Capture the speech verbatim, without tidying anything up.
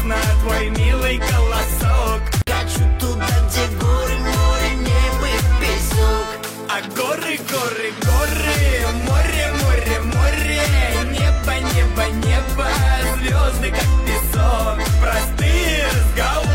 на твой милый голосок. Хочу туда, где горы, море, небо и песок. А горы, горы, горы, море, море, море, небо, небо, небо, звезды как песок.